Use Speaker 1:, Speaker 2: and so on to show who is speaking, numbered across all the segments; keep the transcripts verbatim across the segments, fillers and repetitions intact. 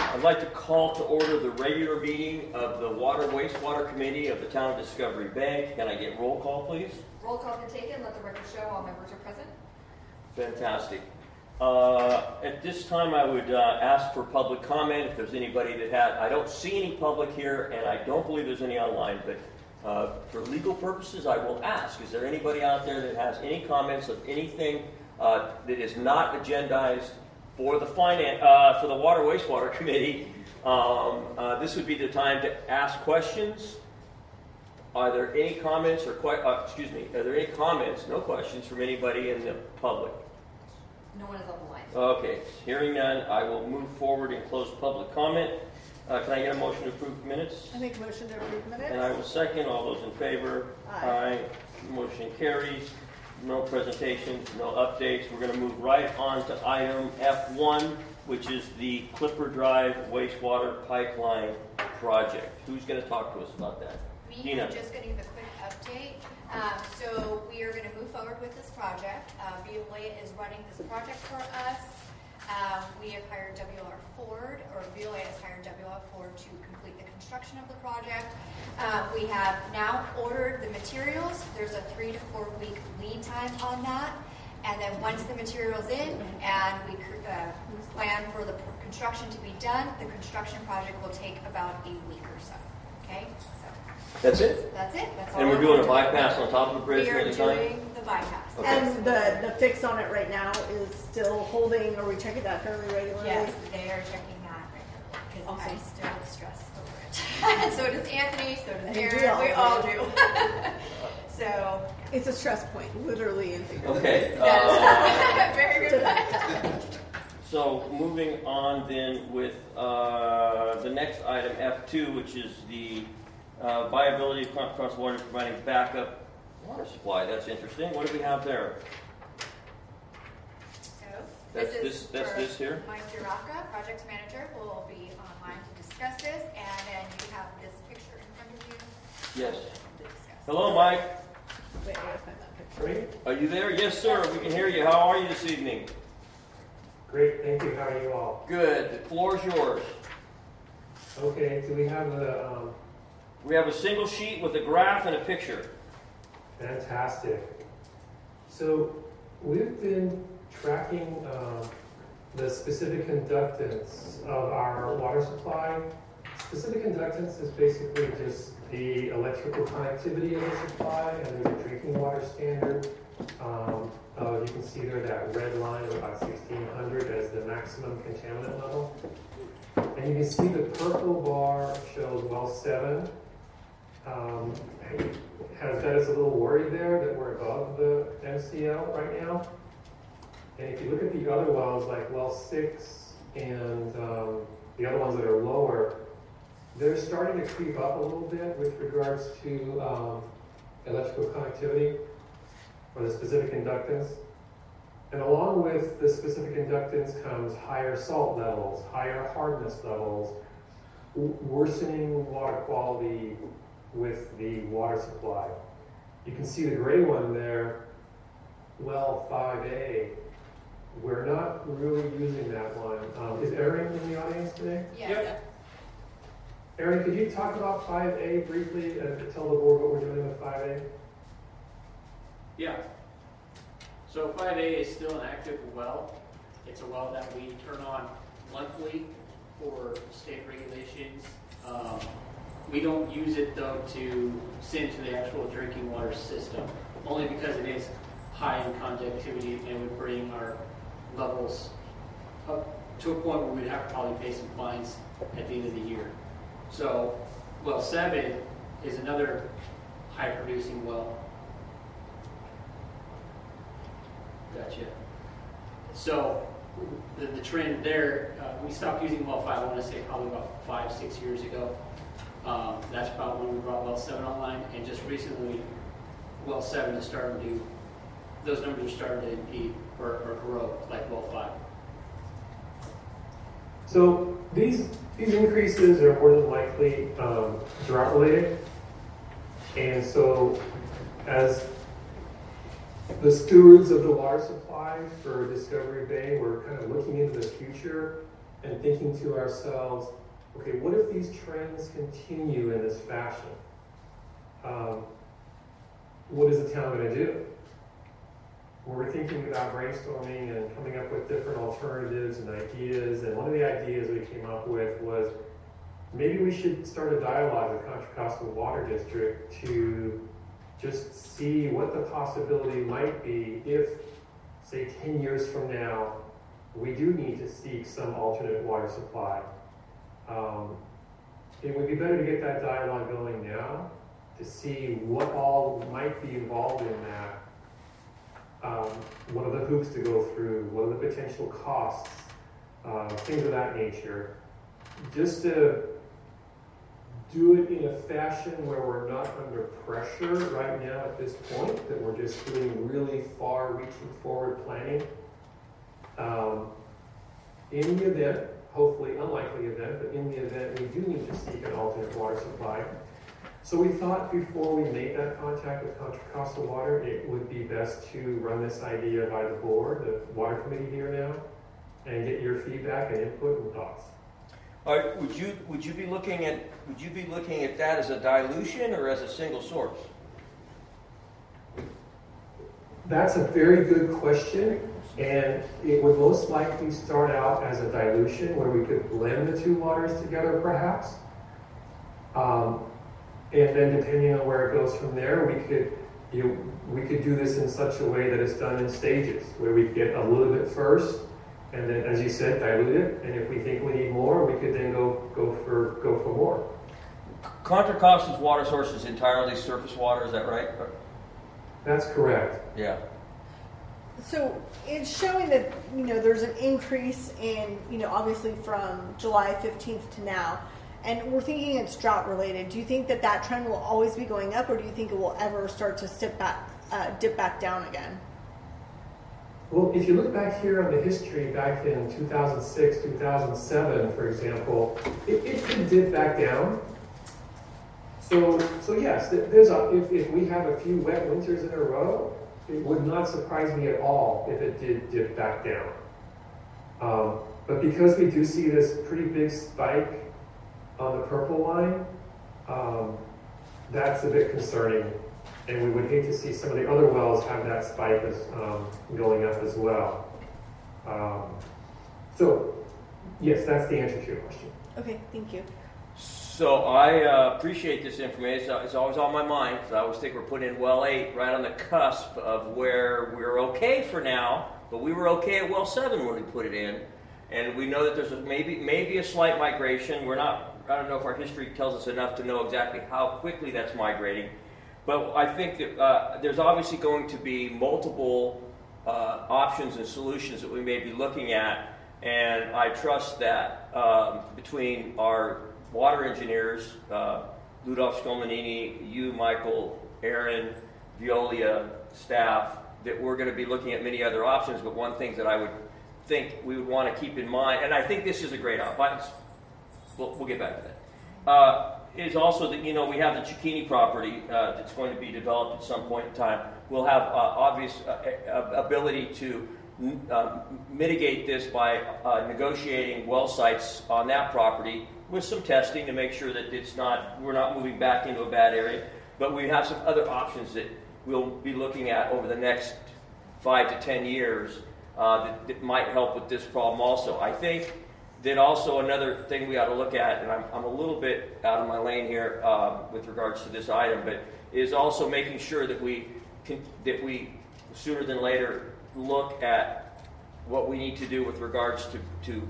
Speaker 1: I'd like to call to order the regular meeting of the Water Wastewater Committee of the Town of Discovery Bay. Can I get roll call, please?
Speaker 2: Roll call been taken. Let the record show all members are present.
Speaker 1: Fantastic. Uh, at this time, I would uh, ask for public comment if there's anybody that had. I don't see any public here, and I don't believe there's any online, but uh, for legal purposes, I will ask, is there anybody out there that has any comments of anything uh, that is not agendized for the finance, uh, for the Water Wastewater Committee? Um, uh, this would be the time to ask questions. Are there any comments or que- uh, excuse me? Are there any comments? No questions from anybody in the public.
Speaker 2: No one is on the line.
Speaker 1: Okay, hearing none, I will move forward and close public comment. Uh, can I get a motion to approve minutes?
Speaker 3: I make a motion to approve minutes.
Speaker 1: And I will second. All those in favor?
Speaker 3: Aye.
Speaker 1: Aye. Motion carries. No presentations, no updates. We're going to move right on to item F one, which is the Clipper Drive wastewater pipeline project. Who's going to talk to us about that?
Speaker 4: Me,
Speaker 1: Nina.
Speaker 4: I'm just going to give a quick update. Um, so we are going to move forward with this project. Uh, V O A is running this project for us. Um, we have hired W L R Ford, or V O A has hired W L R Ford to complete the construction of the project. Um, we have now ordered the materials. There's a three to four week lead time on that. And then once the material's in and we uh, plan for the construction to be done, the construction project will take about a week or so. Okay?
Speaker 1: That's it?
Speaker 4: That's it. That's all
Speaker 1: And we're
Speaker 4: I'm
Speaker 1: doing a
Speaker 4: doing.
Speaker 1: bypass on top of the bridge
Speaker 4: We
Speaker 1: at
Speaker 4: are
Speaker 1: any time?
Speaker 4: doing the bypass.
Speaker 1: Okay.
Speaker 3: And the, the fix on it right now is still holding. Are we checking that fairly regularly?
Speaker 4: Yes, they are checking that regularly because
Speaker 3: Awesome.
Speaker 4: I still stress over it. And so does Anthony, so does
Speaker 3: I think
Speaker 4: Aaron.
Speaker 3: we
Speaker 4: We
Speaker 3: all
Speaker 4: all
Speaker 3: do.
Speaker 4: do. So,
Speaker 3: It's a stress point, literally and figuratively.
Speaker 1: Okay.
Speaker 4: that
Speaker 1: Uh,
Speaker 4: is very good.
Speaker 1: So moving on then with uh, the next item, F two, which is the uh, viability of Cross Cross Water providing backup water supply. That's interesting. What do we have there?
Speaker 4: So,
Speaker 1: That's
Speaker 4: this
Speaker 1: this.
Speaker 4: is
Speaker 1: That's
Speaker 4: for
Speaker 1: this here.
Speaker 4: Mike Duraka, project manager, who will be online to discuss this. And then you have this picture in front of you.
Speaker 1: Yes.
Speaker 4: To discuss.
Speaker 1: Hello, Mike.
Speaker 3: Wait, I gotta find that picture.
Speaker 5: Great,
Speaker 1: Are you there? Yes, sir. We can hear you. How are you this evening?
Speaker 5: great, thank you. How are you all?
Speaker 1: Good. The floor is yours.
Speaker 5: Okay, do we have a um,
Speaker 1: We have a single sheet with a graph and a picture.
Speaker 5: fantastic? So we've been tracking um, the specific conductance of our water supply. Specific conductance is basically just the electrical connectivity of the supply, and there's a drinking water standard. Um, uh, you can see there that red line of about sixteen hundred as the maximum contaminant level. And you can see the purple bar shows well seven. Um, has got us a little worried there that we're above the M C L right now. And if you look at the other wells, like well six and um, the other ones that are lower, they're starting to creep up a little bit with regards to um, electrical connectivity or the specific inductance. And along with the specific inductance comes higher salt levels, higher hardness levels, w- worsening water quality with the water supply. You can see the gray one there, well five A. We're not really using that one. Um, is Erin in the audience today?
Speaker 4: Yes.
Speaker 1: Yep.
Speaker 5: Erin, could you talk about five A briefly and tell the board what we're doing with five A?
Speaker 6: Yeah. So five A is still an active well. It's a well that we turn on monthly for state regulations. Um, we don't use it though to send to the actual drinking water system, only because it is high in conductivity and would bring our levels up to a point where we'd have to probably pay some fines at the end of the year. So well seven is another high producing well. Gotcha. So the, the trend there, uh, we stopped using well five, I want to say probably about five, six years ago. Um, that's about when we brought well seven online, and just recently well seven is starting to, those numbers are starting to impede or, or grow like well five.
Speaker 5: So these these increases are more than likely um, drought related, and so as the stewards of the water supply for Discovery Bay, we're kind of looking into the future and thinking to ourselves, okay, what if these trends continue in this fashion? Um, what is the town going to do? We're thinking about brainstorming and coming up with different alternatives and ideas, and one of the ideas we came up with was maybe we should start a dialogue with Contra Costa Water District to just see what the possibility might be if, say, ten years from now, we do need to seek some alternate water supply. Um, it would be better to get that dialogue going now to see what all might be involved in that. Um, what are the hoops to go through? What are the potential costs? Uh, things of that nature. Just to do it in a fashion where we're not under pressure right now at this point, that we're just doing really far reaching forward planning. Um, in the event, hopefully unlikely event, but in the event we do need to seek an alternate water supply. So we thought before we made that contact with Contra Costa Water, it would be best to run this idea by the board, the water committee here now, and get your feedback and input and thoughts.
Speaker 1: All right, would you would you be looking at would you be looking at that as a dilution or as a single source?
Speaker 5: That's a very good question, and it would most likely start out as a dilution where we could blend the two waters together, perhaps. Um, and then, depending on where it goes from there, we could you we could do this in such a way that it's done in stages, where we get a little bit first, and then, as you said, dilute it. And if we think we need more, we could then go go for go for more.
Speaker 1: Contra Costa's water source is entirely surface water. Is that right?
Speaker 5: That's correct.
Speaker 1: Yeah.
Speaker 3: So it's showing that, you know, there's an increase in, you know, obviously from July fifteenth to now, and we're thinking it's drought related. Do you think that that trend will always be going up, or do you think it will ever start to step back, uh, dip back down again?
Speaker 5: Well, if you look back here on the history, back in two thousand six, two thousand seven, for example, it, it did dip back down. So, so yes, there's a, if, if we have a few wet winters in a row, it would not surprise me at all if it did dip back down. Um, but because we do see this pretty big spike on the purple line, um, that's a bit concerning. And we would hate to see some of the other wells have that spike as, um, going up as well. Um, so, yes, that's the answer to your question.
Speaker 3: Okay, thank you.
Speaker 1: So I uh, appreciate this information. It's, it's always on my mind because I always think we're putting in well eight right on the cusp of where we're okay for now, but we were okay at well seven when we put it in, and we know that there's a, maybe maybe a slight migration. We're not. I don't know if our history tells us enough to know exactly how quickly that's migrating, but I think that uh, there's obviously going to be multiple uh, options and solutions that we may be looking at, and I trust that um, between our water engineers, uh, Ludolf Scolmanini, you, Michael, Aaron, Veolia, staff, that we're going to be looking at many other options, but one thing that I would think we would want to keep in mind, and I think this is a great option, we'll, we'll get back to that, uh, is also that, you know, we have the Cicchini property uh, that's going to be developed at some point in time. We'll have uh, obvious uh, ability to uh, mitigate this by uh, negotiating well sites on that property with some testing to make sure that it's not, we're not moving back into a bad area. But we have some other options that we'll be looking at over the next five to ten years uh, that, that might help with this problem also. I think that also another thing we ought to look at, and I'm, I'm a little bit out of my lane here uh, with regards to this item, but is also making sure that we can, that we sooner than later look at what we need to do with regards to, to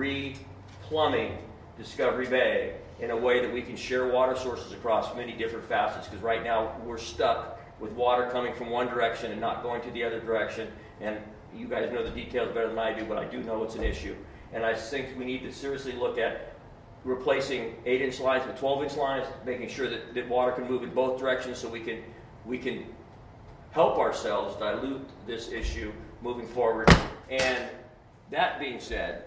Speaker 1: re-plumbing Discovery Bay in a way that we can share water sources across many different facets, because right now we're stuck with water coming from one direction and not going to the other direction, and you guys know the details better than I do, but I do know it's an issue. And I think we need to seriously look at replacing eight inch lines with twelve inch lines, making sure that, that water can move in both directions so we can we can help ourselves dilute this issue moving forward. And that being said,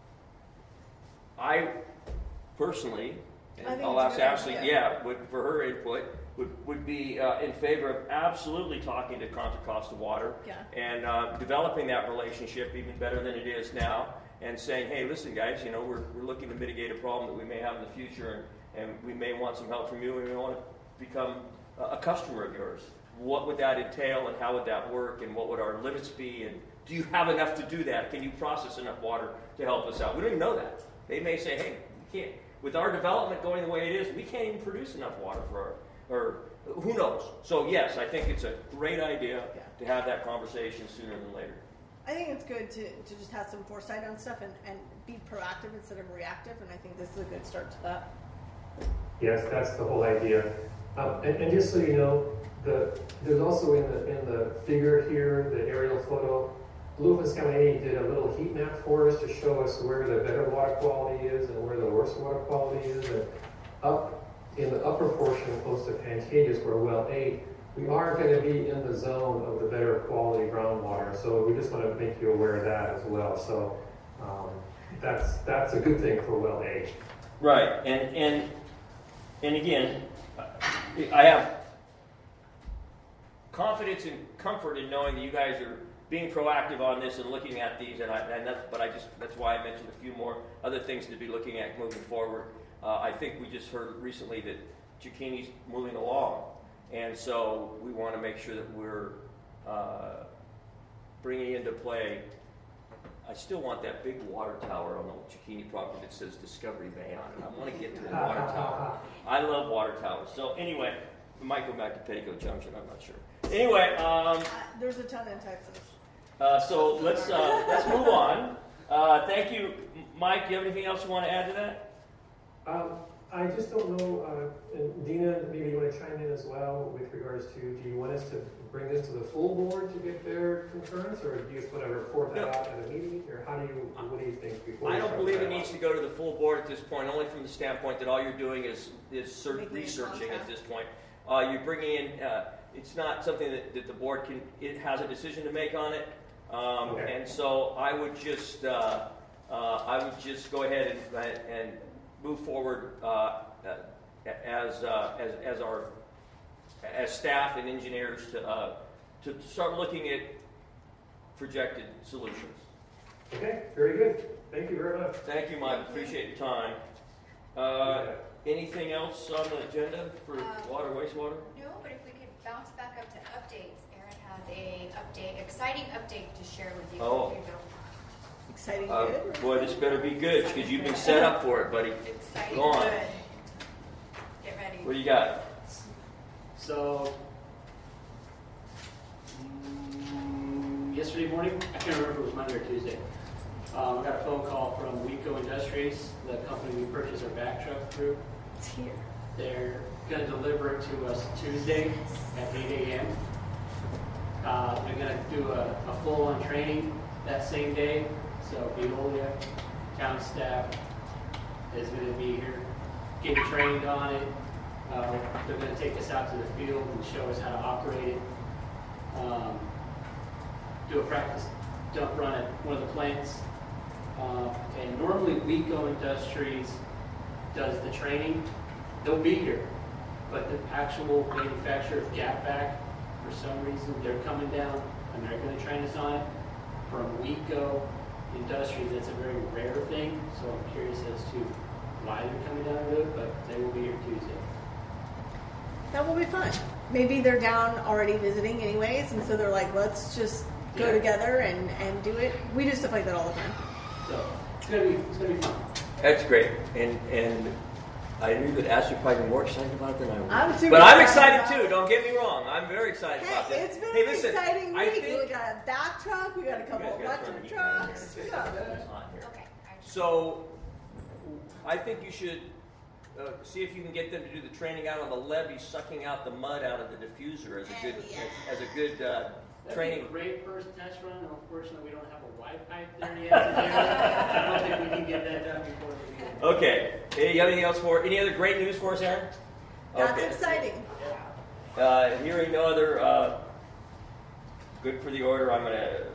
Speaker 1: I personally, and
Speaker 3: I think
Speaker 1: I'll
Speaker 3: it's
Speaker 1: ask
Speaker 3: a good
Speaker 1: Ashley,
Speaker 3: idea.
Speaker 1: yeah, would, for her input, would, would be uh, in favor of absolutely talking to Contra Costa Water
Speaker 3: Yeah.
Speaker 1: and uh, developing that relationship even better than it is now, and saying, hey, listen, guys, you know, we're, we're looking to mitigate a problem that we may have in the future, and, and we may want some help from you, and we want to become a, a customer of yours. What would that entail, and how would that work, and what would our limits be, and do you have enough to do that? Can you process enough water to help us out? We don't even know that. They may say, hey, we can't, with our development going the way it is, we can't even produce enough water for our, or who knows? So yes, I think it's a great idea
Speaker 3: Yeah.
Speaker 1: to have that conversation sooner than later.
Speaker 3: I think it's good to, to just have some foresight on stuff and, and be proactive instead of reactive, and I think this is a good start to that.
Speaker 5: Yes, that's the whole idea. Um, and, and just so you know, the, there's also in the in the figure here, the aerial photo, Bluefield County did a little heat map for us to show us where the better water quality is and where the worse water quality is. And up in the upper portion, close to Pantages, where well eight, we are going to be in the zone of the better quality groundwater. So we just want to make you aware of that as well. So um, that's that's a good thing for well eight.
Speaker 1: Right, and and and again, I have confidence and comfort in knowing that you guys are being proactive on this and looking at these, and I and that's but I just that's why I mentioned a few more other things to be looking at moving forward. Uh, I think we just heard recently that Zucchini's moving along, and so we want to make sure that we're uh, bringing into play. I still want that big water tower on the Zucchini property that says Discovery Bay on it. I want to get to the water tower. I love water towers. So anyway, we might go back to Petticoat Junction. I'm not sure. Anyway, um,
Speaker 3: Uh, there's a ton in Texas.
Speaker 1: uh, so let's uh, let's move on. Uh, thank you, Mike. Do you have anything else you want to add to that?
Speaker 5: Um, I just don't know, uh, and Dina, maybe you want to chime in as well with regards to, do you want us to bring this to the full board to get their concurrence, or do you just want to report that
Speaker 1: No.
Speaker 5: out at a meeting, or how do you, what do you think? Before
Speaker 1: I
Speaker 5: we
Speaker 1: don't
Speaker 5: start
Speaker 1: believe it
Speaker 5: that
Speaker 1: needs
Speaker 5: off?
Speaker 1: to go to the full board at this point, only from the standpoint that all you're doing is, is ser-
Speaker 3: Making
Speaker 1: researching at
Speaker 3: contact.
Speaker 1: this point. Uh, you're bringing in, uh, it's not something that, that the board can, it has a decision to make on it. Um,
Speaker 5: Okay.
Speaker 1: And so I would just, uh, uh, I would just go ahead and, and move forward uh, uh, as, uh, as, as our, as staff and engineers to, uh, to start looking at projected solutions.
Speaker 5: Okay, very good. Thank you very much.
Speaker 1: Thank you, Mike. Appreciate your time. Uh, anything else on the agenda for
Speaker 4: Um,
Speaker 1: water, wastewater?
Speaker 4: No, but if we could bounce back up to updates, Aaron has a update, exciting update to share with you.
Speaker 1: Oh.
Speaker 4: If you don't mind.
Speaker 3: Exciting,
Speaker 1: Uh,
Speaker 3: good.
Speaker 1: boy, this better be good because you've been set up for it, buddy.
Speaker 4: Exciting,
Speaker 1: Go on.
Speaker 4: good. Get ready.
Speaker 1: What do you got?
Speaker 6: So, mm, yesterday morning, I can't remember if it was Monday or Tuesday, um, I got a phone call from Weco Industries, the company we purchased our back truck through.
Speaker 3: It's here.
Speaker 6: They're going to deliver it to us Tuesday at eight a.m. Uh, they're going to do a, a full-on training that same day. So Veolia, town staff is going to be here getting trained on it. Uh, they're going to take us out to the field and show us how to operate it. Um, do a practice dump run at one of the plants. Uh, and normally Weco Industries does the training. They'll be here, but the actual manufacturer of GapVac, for some reason, they're coming down and they're going to train us on it. From Weco Industries, that's a very rare thing, so I'm curious as to why they're coming down to it, but they will be here Tuesday.
Speaker 3: That will be fun. Maybe they're down already visiting anyways, and so they're like, let's just go
Speaker 6: Yeah.
Speaker 3: together and, and do it. We do stuff like that all the time.
Speaker 6: So it's gonna be it's gonna be fun.
Speaker 1: That's great. And and I knew that Ash would probably be more excited about it than I was.
Speaker 3: I'm super
Speaker 1: but I'm
Speaker 3: excited
Speaker 1: excited
Speaker 3: about
Speaker 1: too.
Speaker 3: it.
Speaker 1: Don't get me wrong. I'm very excited about
Speaker 3: Hey,
Speaker 1: this.
Speaker 3: it's been
Speaker 1: hey,
Speaker 3: an
Speaker 1: listen,
Speaker 3: exciting
Speaker 1: I
Speaker 3: week.
Speaker 1: think,
Speaker 3: We got a back truck, we got a couple
Speaker 1: You guys gotta turn
Speaker 3: electric
Speaker 1: the heat on here.
Speaker 3: trucks.
Speaker 1: It's-
Speaker 3: Yeah.
Speaker 1: it's hot here.
Speaker 4: Okay. I-
Speaker 1: So, I think you should uh, see if you can get them to do the training out on the levee, sucking out the mud out of the diffuser as a good
Speaker 3: Oh, yeah.
Speaker 1: as, as a good uh,
Speaker 6: That'd
Speaker 1: training.
Speaker 6: be a great first test run. Unfortunately, we don't have a Y pipe there yet to do it. I don't think we can get that done before the weekend.
Speaker 1: Okay. Hey, you have anything else for? Any other great news for us, Aaron?
Speaker 3: That's
Speaker 1: Okay.
Speaker 3: exciting.
Speaker 1: Uh, hearing no other, uh, good for the order. I'm going to